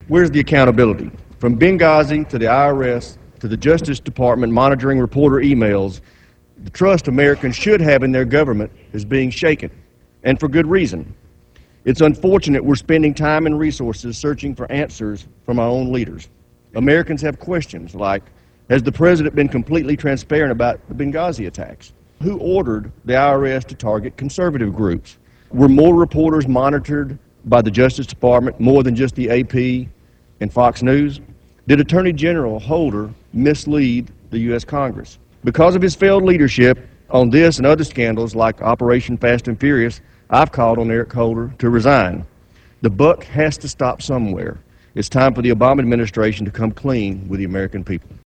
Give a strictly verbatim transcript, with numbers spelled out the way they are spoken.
Where's the accountability? From Benghazi to the I R S to the Justice Department monitoring reporter emails, the trust Americans should have in their government is being shaken, and for good reason. It's unfortunate we're spending time and resources searching for answers from our own leaders. Americans have questions like, has the president been completely transparent about the Benghazi attacks? Who ordered the I R S to target conservative groups? Were more reporters monitored by the Justice Department more than just the A P and Fox News? Did Attorney General Holder mislead the U S Congress? Because of his failed leadership on this and other scandals like Operation Fast and Furious, I've called on Eric Holder to resign. The buck has to stop somewhere. It's time for the Obama administration to come clean with the American people.